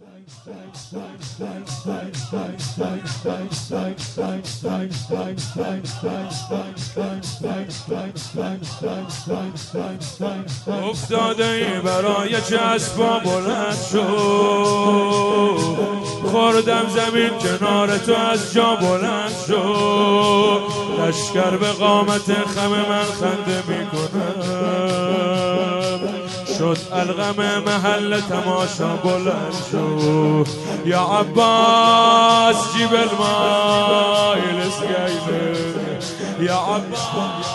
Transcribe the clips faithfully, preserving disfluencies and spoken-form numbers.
افتاده ای برای چسبا بلند شد، خوردم زمین کنار تو از جا بلند شد، لشکر به قامت خم من خنده میکنم، شد الغم محل تماشا بلند شد. یا عباس جیب الماء لسقينا یا عباس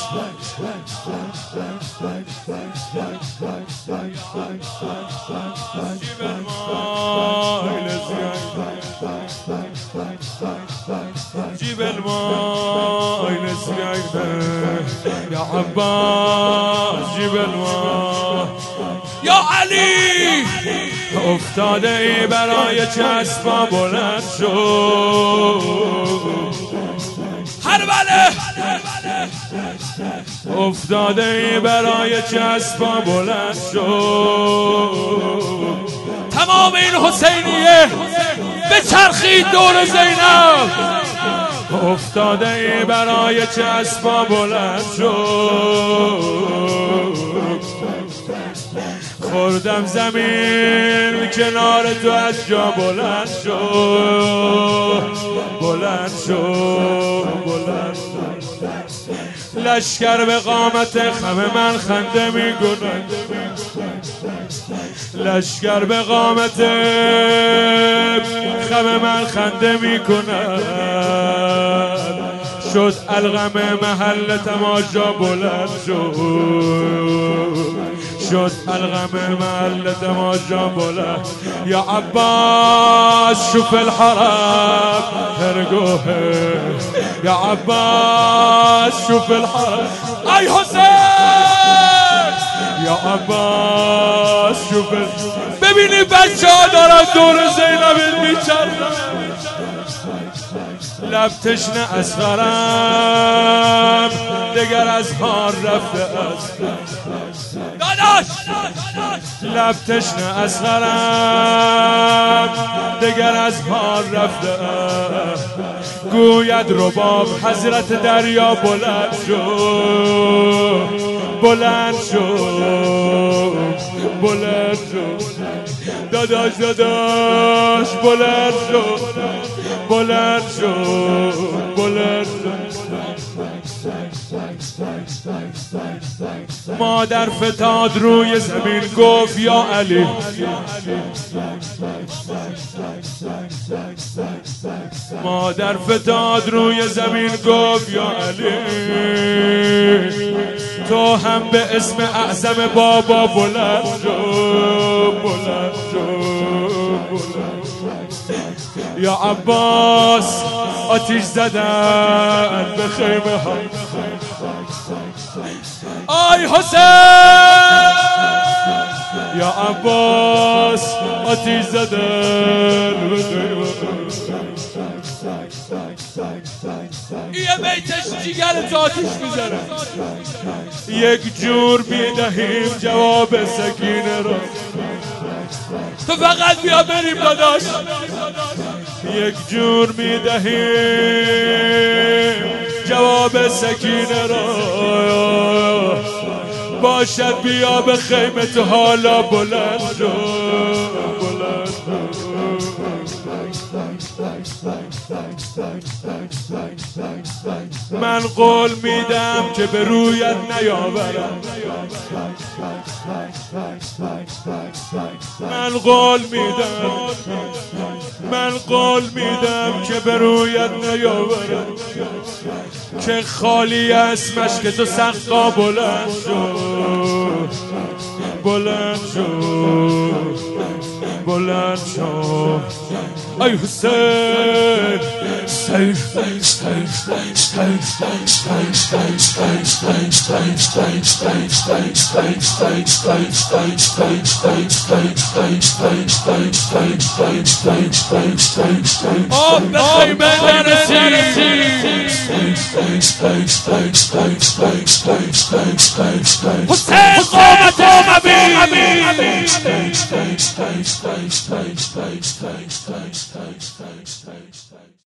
جیب الماء لسقينا جیب الماء لسقينا یا عباس جیب الماء. یا علی افتاده ای برای چسبا بلند شد، هر بله افتاده ای برای چسبا بلند شد. تمام این حسینیه به چرخید دور زینب، افتاده ای برای چسبا بلند شد، خوردم زمین کنار تو از جا بلند شد، بلند شد، بلند شد، لشکر به قامت خم من خنده میکنه، لشکر به قامت خم من خنده میکنه، شد الغم محل تماشا بلند شد، شد الغم محل تماشا بلند. یا عباس شوف الحرم هرگوه، یا عباس شوف الحرم ای حسین، یا عباس شوف الحرم. ببینی بچه ها دارن دور زینب میچرخن، لب تشنه اصغرم دگر از هار رفته است، داداش لب تشنه اصغرم دگر از هار رفته است، گوید رباب حضرت دریا بلند شد، بلند شد، بلند شد، داداش داداش بلند شد، بلند شد، بلند شد. مادر فتاد روی زمین گفت یا علی، مادر فتاد روی زمین گفت یا علی، تو هم به اسم اعظم بابا بلند شو، بلند شو، بلند شو. یا عباس آتیش زدن به خیمه ها، آی حسین، یا عباس آتیش زدن به خیمه ها. یه بیتش جیگرت آتیش میزنه، یک جور میدهیم جواب سکینه را، تو فقط بیا بریم داداش، یک جور میدهیم جواب سکینه را، باشد بیا به خیمه تو حالا بلند شو، بلند شو. من قول میدم که به رویت نیاورم، من قول میدم، من قول میدم که به رویت نیاورم، که خالی است مشک تو سقا بلند شو، بلند شو، بلند شو. ای حسین آب به خیمه نرسی، حسین قامت مبین تایش تایش تایش تایش تایش تایش تایش تایش